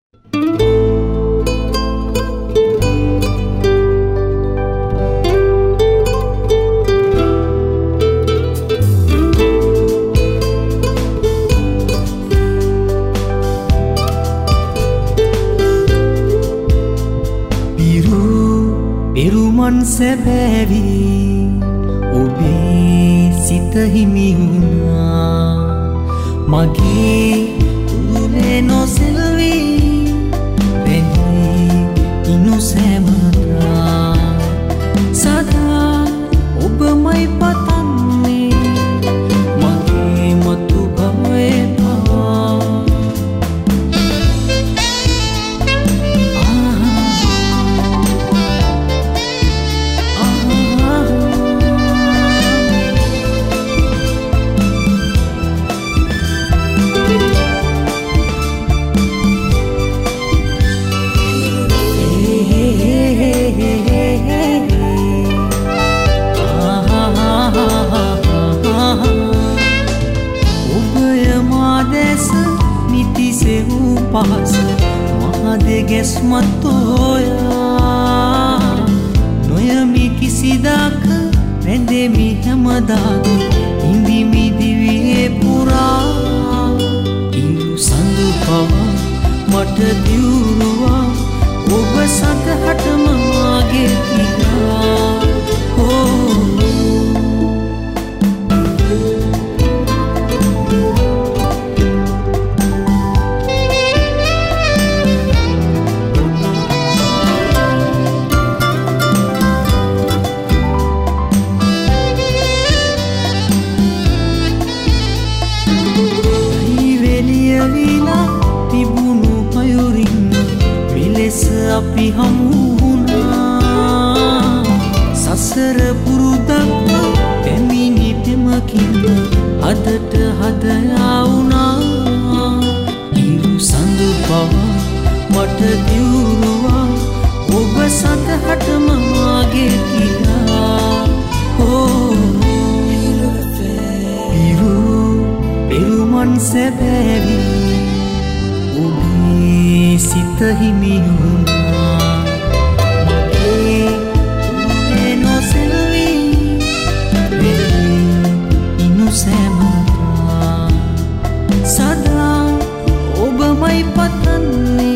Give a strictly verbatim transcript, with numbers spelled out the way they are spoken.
පිරුමන් සැබෑවි ඔබේ සිත හිමි වුණා මගේ තුනේ නොසෙල්වි වෙන්නේ ඉනු සෑමදා සදා ඔබමයි පතන්නේ මගේ මතු භවේපා පාස මහදෙගෙස් මතෝයා නොයමි කිසිදාක රැඳෙමි හැමදාක ඉඳිමි දිවියේ පුරා ඉරු සඳු පවා මට දියුරුවා ඔබ සඳහටම මාගේ කියා හෝ අපි හමුුණා සසර පුරුදක් පැමිණි පෙමකින් අදට හදයාවුණා ඉරු සඳු පවා මට දියුරුවා ඔබ සඳහටම මාගේ කියා හෝ ඉරු පෙරුමන් සැබෑවි ඔබේ සිත හිමි වුණා මගේ තුනේ නොසෙල්වි වෙන්නේ ඉනු සෑමදා සදා ඔබමයි පතන්නේ